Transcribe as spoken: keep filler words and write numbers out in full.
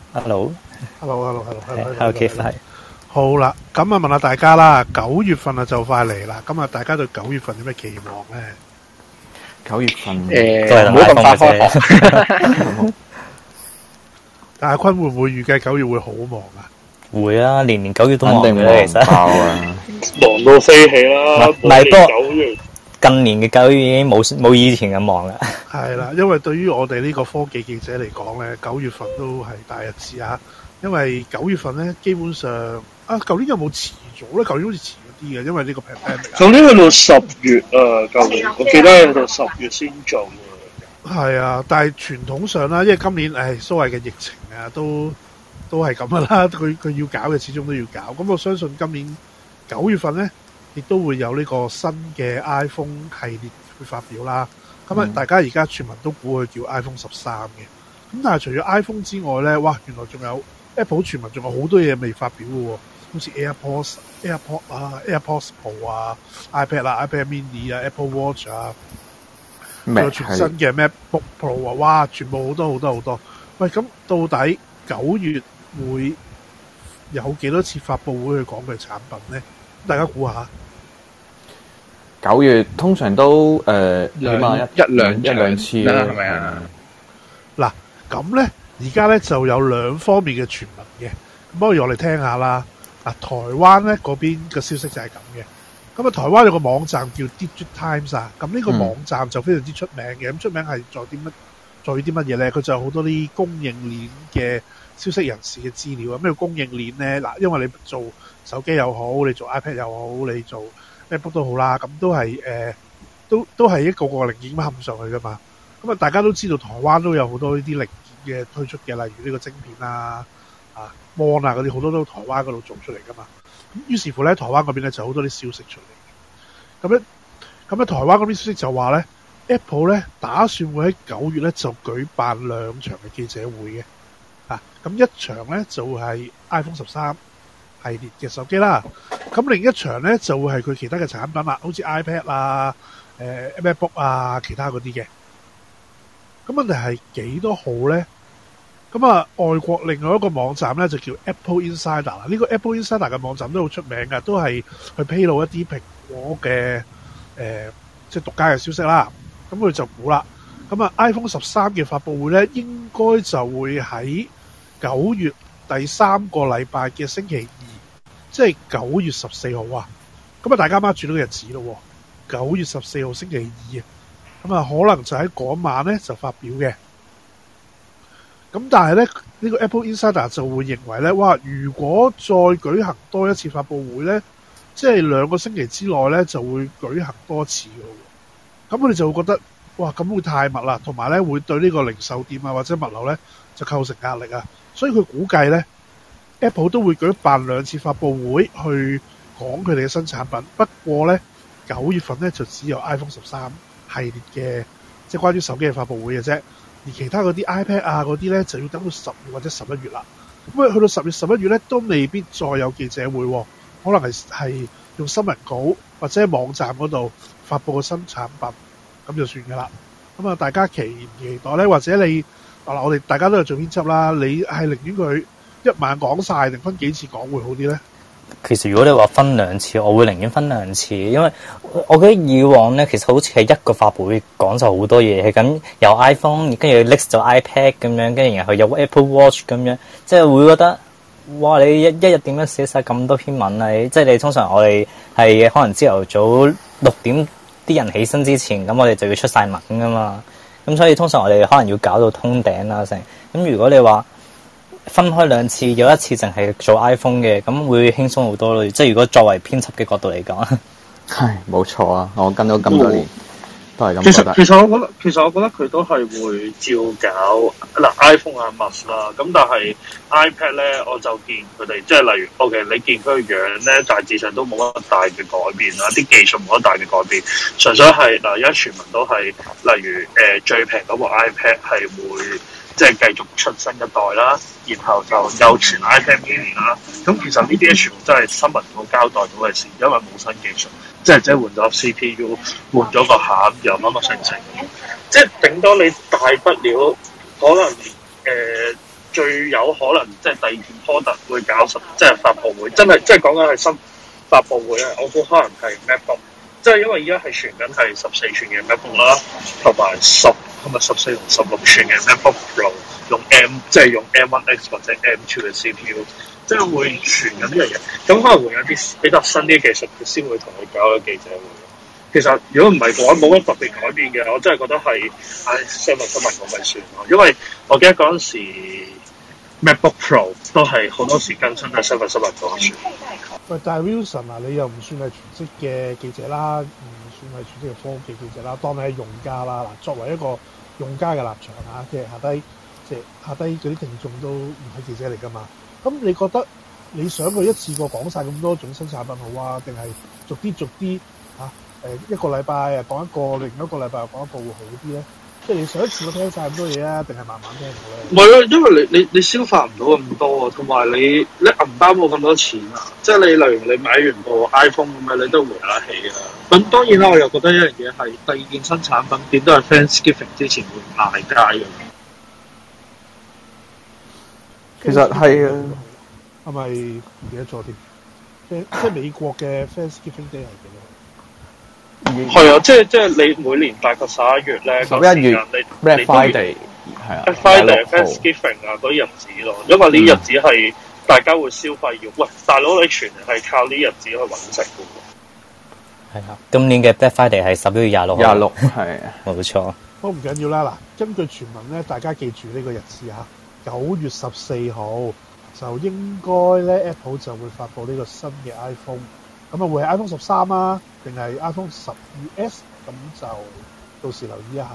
Hello，Hello，Hello，Hello，Hello， 係係好啦，咁啊問下大家啦，九月份啊就快嚟啦，咁啊大家對九月份有咩期望咧？ 九月份誒，唔好咁快開學。 但阿坤會唔會預計九月會好忙啊？ 會啊，年年九月都忙嘅，其實忙到飛起啦。 唔係，不過九月近年嘅九月已經冇冇以前咁忙啦。 係啦，因為對於我哋呢個科技記者嚟講咧，九月份都係大日子啊！因為九月份咧，基本上啊，舊年有冇遲咗咧？舊年好似遲咗啲嘅，因為呢個 pandemic。 舊年去到十月啊，舊年我記得去到十月先做嘅。 係啊，但係傳統上啦，因為今年誒所謂嘅疫情啊，都都係咁噶啦。佢佢要搞嘅，始終都要搞。咁我相信今年九月份咧，亦都會有呢個新嘅 iPhone 系列去發表啦。咁啊、嗯，大家而家全民都估佢叫 iPhone 十三嘅。咁但係除咗 iPhone 之外咧，哇，原來仲有 Apple 全民仲有好多嘢未發表嘅喎，好似 AirPods、AirPods 啊、AirPods Pro 啊、iPad 啊、iPad Mini 啊、Apple Watch 啊，仲有全新嘅 MacBook Pro 啊，哇，全部好多好多好多。喂，咁到底九月會有幾多次發佈會去講佢嘅產品咧？大家估下。 九月通常都誒、呃，起碼一一兩一兩次啦，係咪啊？ 嗱，咁咧而家咧就有兩方面嘅傳聞嘅，咁不如我哋聽下啦。嗱，台灣咧嗰邊嘅消息就係咁嘅。咁啊，台灣有個網站叫 Digit Times 啊，咁呢個網站就非常之出名嘅。咁、嗯、出名係在啲乜？在於啲乜嘢咧？佢就有好多啲供應鏈嘅消息人士嘅資料啊。咩叫供應鏈咧？嗱，因為你做手機又好，你做 iPad 又好，你做 MacBook 都好啦，咁都係誒、呃，都都係一個個零件冚上去噶嘛。咁啊，大家都知道台灣都有好多呢啲零件嘅推出嘅，例如呢個晶片啊、啊 mon 啊嗰啲，好多都台灣嗰度做出嚟噶嘛。咁於是乎咧，台灣嗰邊咧就好多啲消息出嚟。咁咧，咁咧台灣嗰邊消息就話咧 ，Apple 咧打算會喺九月咧就舉辦兩場嘅記者會嘅。啊，咁一場咧就係、是、iPhone 十三系列嘅手機啦。咁另一場咧就會係佢其他嘅產品啦，好似 iPad 啊、誒、呃、MacBook 啊，其他嗰啲嘅。咁問題係幾多號咧？咁啊，外國另外一個網站咧就叫 Apple Insider 啦。呢個 Apple Insider 嘅網站都好出名㗎，都係去披露一啲蘋果嘅誒、呃，即係獨家嘅消息啦。咁佢就估啦。咁啊 ，iPhone 十三嘅發佈會咧，應該就會喺九月第三個禮拜嘅星期二，即係九月十四號啊。咁啊，大家 mark 住呢個日子咯。九月十四號星期二啊。咁啊，可能就喺嗰晚咧就發表嘅。咁但係咧，呢、呢個 Apple Insider 就會認為咧，哇！如果再舉行多一次發佈會咧，即係兩個星期之內咧就會舉行多次嘅。咁佢哋就會覺得，哇！咁會太密啦，同埋咧會對呢個零售店啊或者物流咧就構成壓力啊。所以佢估計咧 ，Apple 都會舉辦兩次發佈會去講佢哋嘅新產品。不過咧，九月份咧就只有 iPhone 十三系列嘅，即係關於手機嘅發佈會嘅啫。而其他嗰啲 iPad 啊嗰啲咧就要等到十月或者十一月啦。咁啊去到十月十一月咧都未必再有記者會，可能係係用新聞稿或者喺網站嗰度發佈個新產品，咁就算噶啦。咁啊大家期唔期待咧？或者你嗱我哋大家都係做編輯啦，你係寧願佢一晚講晒定分幾次講會好啲咧？ 其實如果你話分兩次，我會寧願分兩次，因為我覺得以往咧，其實好似係一個發佈會講就好多嘢，係咁有 iPhone，跟住 list 咗 iPad 咁樣，跟住然後有 Apple Watch 咁樣，即係會覺得哇！你一一日點樣寫晒咁多篇文啊？即係你通常我哋係可能朝頭早六點啲人起身之前，咁我哋就要出晒文噶嘛，咁所以通常我哋可能要搞到通頂啦成。咁如果你話分開兩次，有一次淨係做 iPhone 嘅，咁會輕鬆好多咯。即係如果作為編輯嘅角度嚟講， 係冇錯啊！我跟咗咁多年，都係咁其覺得。 實其實我覺得，其實我覺得佢都係會照搞嗱 iPhone 啊 must 啦。咁但係 iPad 咧，我就見佢哋即係例如 OK， 你見佢個樣咧，大致上都冇乜大嘅改變啦，啲技術冇乜大嘅改變，純粹係嗱而家傳聞都係例如誒、呃、最平嗰部 iPad 係會。即係繼續出新一代啦，然後就又傳 iPad mini 啦。咁其實呢啲全部真係新聞稿交代到嘅事，因為冇新技術，即係即係換咗 C P U， 換咗個餡，又乜乜成成。即係頂多你大不了可能誒、呃、 最有可能即係第二件 product 會搞十即係發佈會，真係即係講緊係新發佈會咧。我估可能係 MacBook，即係因為而家係傳緊係十四寸嘅 MacBook 啦，同埋十同埋十四同十六寸嘅 MacBook Pro 用 M 即係用 M 一 X 或者 M 二嘅 C P U， 即係會傳緊呢樣嘢。咁可能會有啲比較新啲技術，佢先會同你搞個記者會。其實如果唔係嘅話，冇乜特別改變嘅，我真係覺得係唉新聞新聞咁咪算咯。因為我記得嗰陣時 MacBook Pro 都係好多時更新係新聞新聞咁算。 喂，但係 Wilson 啊，你又唔算係全職嘅記者啦，唔算係全職嘅科技記者啦，當你係用家啦。嗱，作為一個用家嘅立場啊，即係下低，即係下低嗰啲聽眾都唔係記者嚟㗎嘛。咁你覺得你想佢一次過講晒咁多種新產品好啊，定係逐啲逐啲嚇？誒一個禮拜啊講一個，另一個禮拜又講一個會好啲咧？即係你上一次我聽晒咁多嘢啊，定係慢慢聽好咧？ 唔係啊，因為你你你消化唔到咁多啊，同埋你你銀包冇咁多錢啊，即係你例如你買完部 iPhone 咁樣，你都回下氣啊。咁當然啦，我又覺得一樣嘢係第二件新產品點都係 Thanksgiving 之前會賣街嘅。 其實係啊， 係咪唔記得咗添？即即係美國嘅 Thanksgiving Day 係幾多？ 係啊，即係即係你每年大概十一月咧， 十一月你 Black Friday 係啊 Friday、Thanksgiving 啊嗰啲日子咯，因為呢日子係大家會消費要，喂大佬你全係靠呢日子去揾食嘅喎。 係啊，今年嘅 Black Friday 係十一月廿六號。 廿六係啊， 冇錯。 好唔緊要啦，嗱，根據傳聞咧，大家記住呢個日子嚇，九月十四號就應該咧 Apple 就會發布呢個新嘅 iPhone。咁啊，會係 iPhone 十三啊，定係 iPhone 十二 S？咁就到時留意一下。